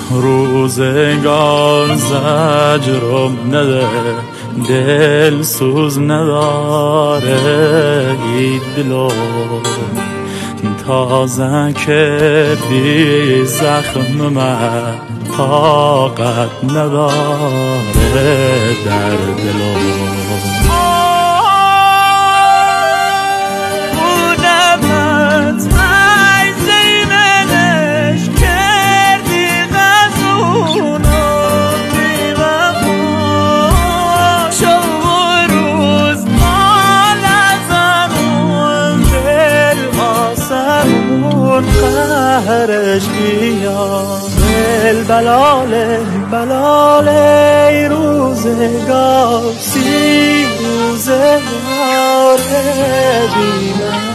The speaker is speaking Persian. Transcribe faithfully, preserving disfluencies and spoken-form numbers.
روزگار زجرم نده، دل سوز نداره ای دلو، تازه کردی زخم من طاقت نداره در دلو. قهرش بیا دل بلاله بلاله روزگار سی روزگار بینم